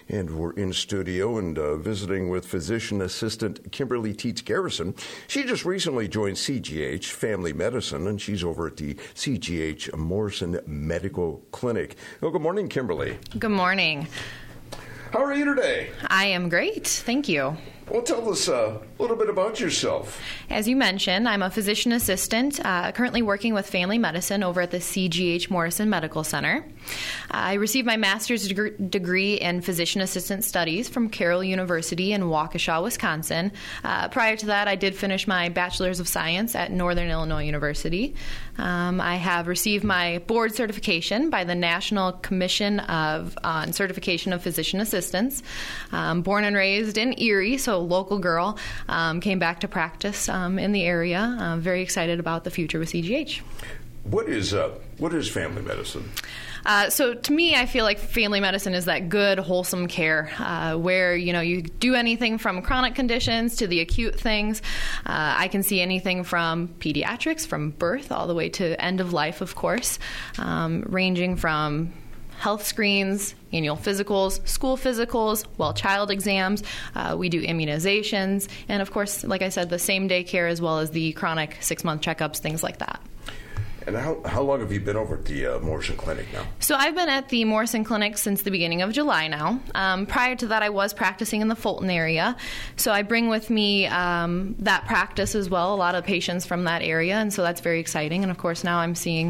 And we're in studio and visiting with physician assistant Kimberly Teets Garrison. She just recently joined CGH Family Medicine, and she's over at the CGH Morrison Medical Clinic. Well, good morning, Kimberly. Good morning. How are you today? I am great. Thank you. Well, tell us a little bit about yourself. As you mentioned, I'm a physician assistant, currently working with family medicine over at the CGH Morrison Medical Center. I received my master's degree in physician assistant studies from Carroll University in Waukesha, Wisconsin. Prior to that, I did finish my bachelor's of science at Northern Illinois University. I have received my board certification by the National Commission on Certification of Physician Assistants. Born and raised in Erie, so local girl, came back to practice in the area. I'm very excited about the future with CGH. What is family medicine? So to me, I feel like family medicine is that good, wholesome care where, you do anything from chronic conditions to the acute things. I can see anything from pediatrics, from birth all the way to end of life, of course, ranging from health screens, annual physicals, school physicals, child exams. We do immunizations, and of course, like I said, the same-day care as well as the chronic 6-month checkups, things like that. And how long have you been over at the Morrison Clinic now? So I've been at the Morrison Clinic since the beginning of July now. Prior to that, I was practicing in the Fulton area. So I bring with me that practice as well, a lot of patients from that area, and so that's very exciting. And of course, now I'm seeing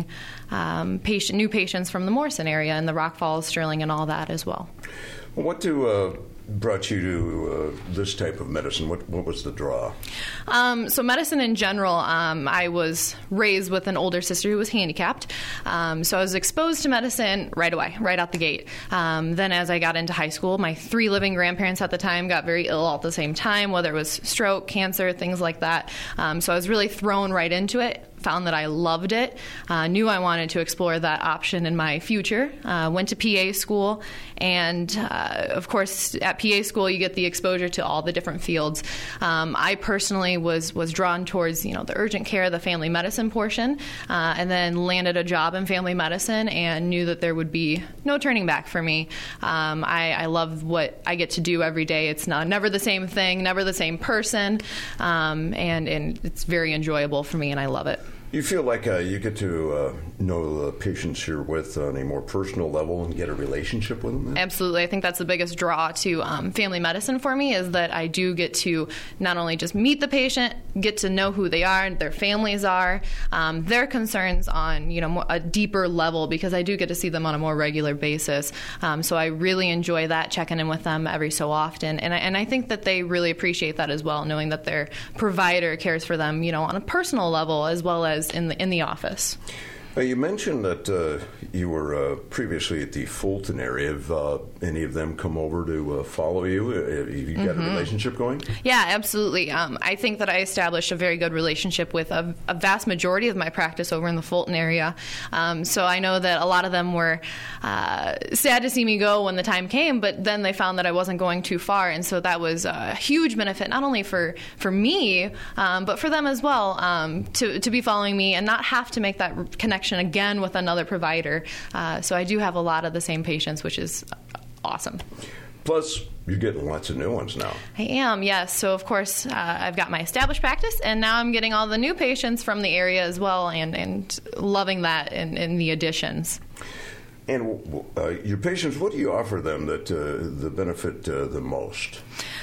new patients from the Morrison area and the Rock Falls, Sterling, and all that as well. What brought you to this type of medicine? What was the draw? So medicine in general, I was raised with an older sister who was handicapped. So I was exposed to medicine right away, right out the gate. Then as I got into high school, my 3 living grandparents at the time got very ill at the same time, whether it was stroke, cancer, things like that. So I was really thrown right into it. Found that I loved it, knew I wanted to explore that option in my future, went to PA school, and of course at PA school you get the exposure to all the different fields. I personally was drawn towards the urgent care, the family medicine portion, and then landed a job in family medicine and knew that there would be no turning back for me. I love what I get to do every day. It's never the same thing, never the same person, and it's very enjoyable for me, and I love it. You feel like you get to know the patients you're with on a more personal level and get a relationship with them? Then? Absolutely. I think that's the biggest draw to family medicine for me, is that I do get to not only just meet the patient, get to know who they are, their families are, their concerns on a deeper level, because I do get to see them on a more regular basis. So I really enjoy that, checking in with them every so often. And I think that they really appreciate that as well, knowing that their provider cares for them, on a personal level as well as in the office. You mentioned that you were previously at the Fulton area. Have any of them come over to follow you? Have you got a relationship going? Yeah, absolutely. I think that I established a very good relationship with a vast majority of my practice over in the Fulton area. So I know that a lot of them were sad to see me go when the time came, but then they found that I wasn't going too far, and so that was a huge benefit, not only for me, but for them as well, to be following me and not have to make that connection again with another provider. So I do have a lot of the same patients, which is awesome. Plus, you're getting lots of new ones now. I am, yes. So, of course, I've got my established practice, and now I'm getting all the new patients from the area as well, and loving that in the additions. And your patients, what do you offer them that benefit the most?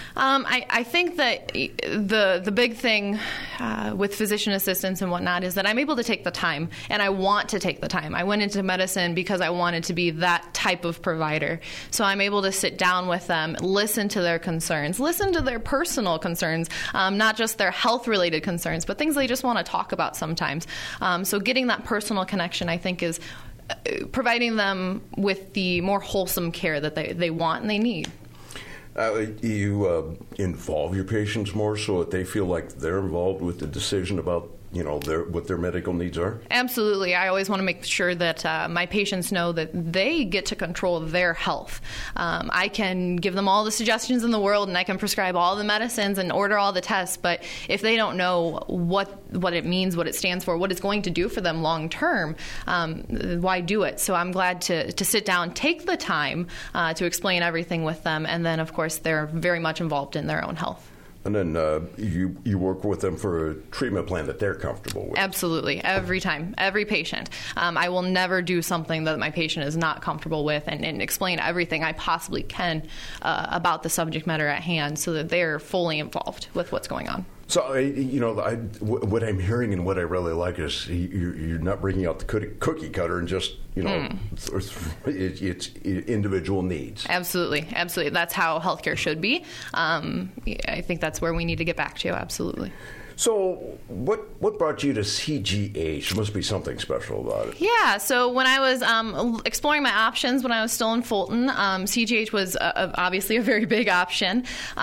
I think that the big thing with physician assistants and whatnot is that I'm able to take the time, and I want to take the time. I went into medicine because I wanted to be that type of provider. So I'm able to sit down with them, listen to their concerns, listen to their personal concerns, not just their health-related concerns, but things they just want to talk about sometimes. So getting that personal connection, I think, is providing them with the more wholesome care that they want and they need. You involve your patients more so that they feel like they're involved with the decision about what their medical needs are? Absolutely. I always want to make sure that my patients know that they get to control their health. I can give them all the suggestions in the world, and I can prescribe all the medicines and order all the tests, but if they don't know what it means, what it stands for, what it's going to do for them long term, why do it? So I'm glad to sit down, take the time to explain everything with them, and then, of course, they're very much involved in their own health. And then you work with them for a treatment plan that they're comfortable with. Absolutely. Every time, every patient. I will never do something that my patient is not comfortable with, and explain everything I possibly can about the subject matter at hand so that they're fully involved with what's going on. So, what I'm hearing and what I really like is you're not bringing out the cookie cutter and just, it's individual needs. Absolutely. Absolutely. That's how healthcare should be. I think that's where we need to get back to. Absolutely. So what brought you to CGH? There must be something special about it. Yeah, so when I was exploring my options when I was still in Fulton, CGH was obviously a very big option.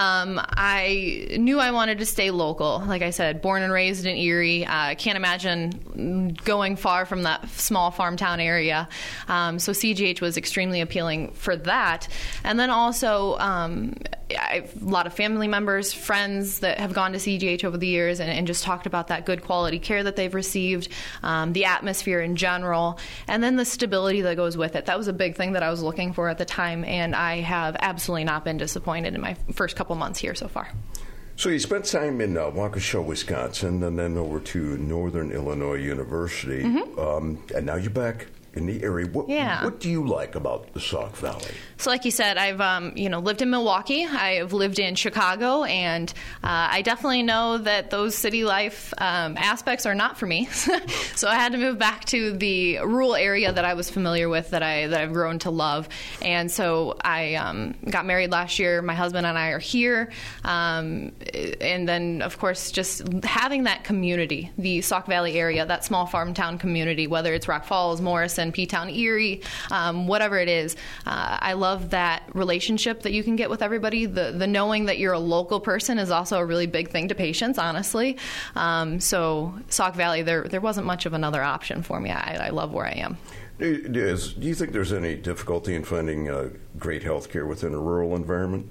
I knew I wanted to stay local. Like I said, born and raised in Erie. Can't imagine going far from that small farm town area. So CGH was extremely appealing for that. And then also I have a lot of family members, friends that have gone to CGH over the years and just talked about that good quality care that they've received, the atmosphere in general, and then the stability that goes with it. That was a big thing that I was looking for at the time, and I have absolutely not been disappointed in my first couple months here so far. So you spent time in Waukesha, Wisconsin, and then over to Northern Illinois University, and now you're back in the area. What do you like about the Sauk Valley? So like you said, I've lived in Milwaukee. I've lived in Chicago, and I definitely know that those city life aspects are not for me. So I had to move back to the rural area that I was familiar with, that I've grown to love. And so I got married last year. My husband and I are here. And then, of course, just having that community, the Sauk Valley area, that small farm town community, whether it's Rock Falls, Morrison, P-Town, Erie, whatever it is, I love that relationship that you can get with everybody. The knowing that you're a local person is also a really big thing to patients, honestly. So Sauk Valley, there wasn't much of another option for me. I love where I am. Do you think there's any difficulty in finding great health care within a rural environment?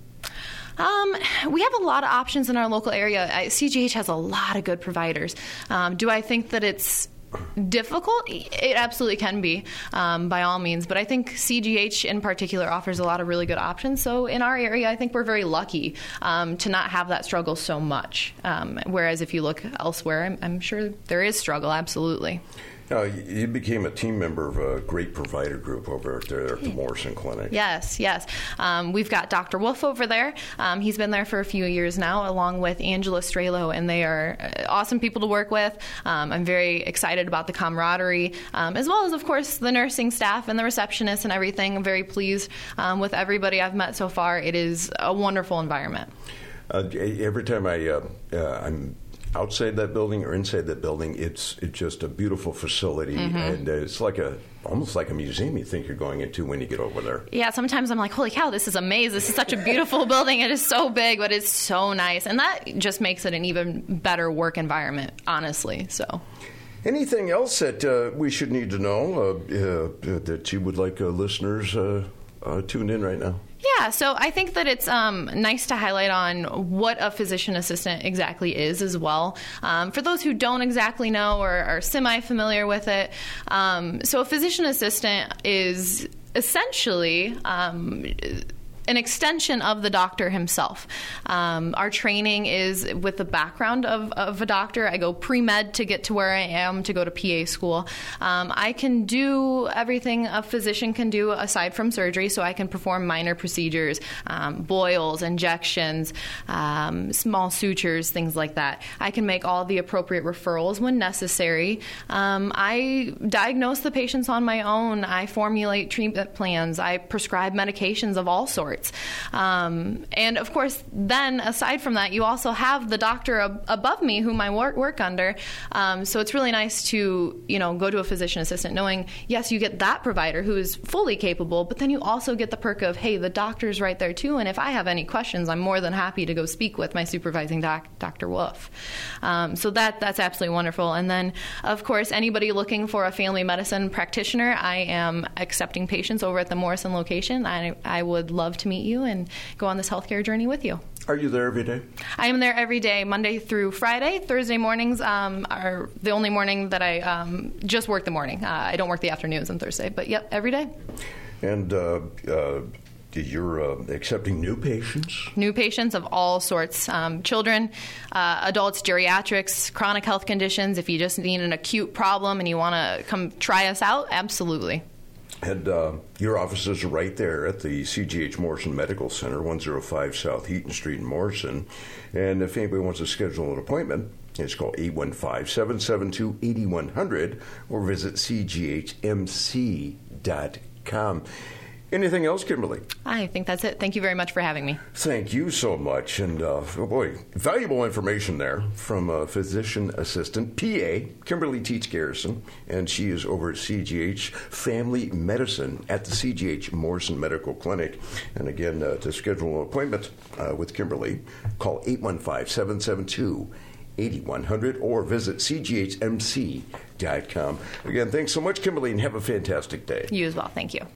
We have a lot of options in our local area. CGH has a lot of good providers. Do I think that it's difficult? It absolutely can be, by all means. But I think CGH in particular offers a lot of really good options. So in our area, I think we're very lucky to not have that struggle so much. Whereas if you look elsewhere, I'm sure there is struggle, absolutely. You became a team member of a great provider group over there at the Morrison Clinic. Yes. We've got Dr. Wolf over there. He's been there for a few years now, along with Angela Strelo, and they are awesome people to work with. I'm very excited about the camaraderie, as well as, of course, the nursing staff and the receptionists and everything. I'm very pleased with everybody I've met so far. It is a wonderful environment. Every time I'm outside that building or inside that building, it's just a beautiful facility, and it's almost like a museum you think you're going into when you get over there. Yeah, sometimes I'm like, holy cow, this is a maze. This is such a beautiful building. It is so big, but it's so nice, and that just makes it an even better work environment, honestly. So, anything else that we should need to know that you would like listeners tuned in right now? Yeah, so I think that it's nice to highlight on what a physician assistant exactly is as well. For those who don't exactly know or are semi-familiar with it, so a physician assistant is essentially an extension of the doctor himself. Our training is with the background of a doctor. I go pre-med to get to where I am, to go to PA school. I can do everything a physician can do aside from surgery, so I can perform minor procedures, boils, injections, small sutures, things like that. I can make all the appropriate referrals when necessary. I diagnose the patients on my own. I formulate treatment plans. I prescribe medications of all sorts. sorts. And of course, then aside from that, you also have the doctor above me whom I work under. So it's really nice to, go to a physician assistant knowing, yes, you get that provider who is fully capable, but then you also get the perk of, hey, the doctor's right there too. And if I have any questions, I'm more than happy to go speak with my supervising Dr. Wolf. So that's absolutely wonderful. And then, of course, anybody looking for a family medicine practitioner, I am accepting patients over at the Morrison location. I would love to meet you and go on this healthcare journey with you. Are you there every day? I am there every day, Monday through Friday. Thursday mornings are the only morning that I just work the morning. I don't work the afternoons on Thursday, but yep, every day. And you're accepting new patients? New patients of all sorts, children, adults, geriatrics, chronic health conditions. If you just need an acute problem and you want to come try us out, absolutely. And your offices are right there at the CGH Morrison Medical Center, 105 South Heaton Street in Morrison. And if anybody wants to schedule an appointment, it's called 815-772-8100 or visit cghmc.com. Anything else, Kimberly? I think that's it. Thank you very much for having me. Thank you so much. And, valuable information there from a physician assistant, PA, Kimberly Teach Garrison, and she is over at CGH Family Medicine at the CGH Morrison Medical Clinic. And again, to schedule an appointment with Kimberly, call 815-772-8100 or visit cghmc.com. Again, thanks so much, Kimberly, and have a fantastic day. You as well. Thank you.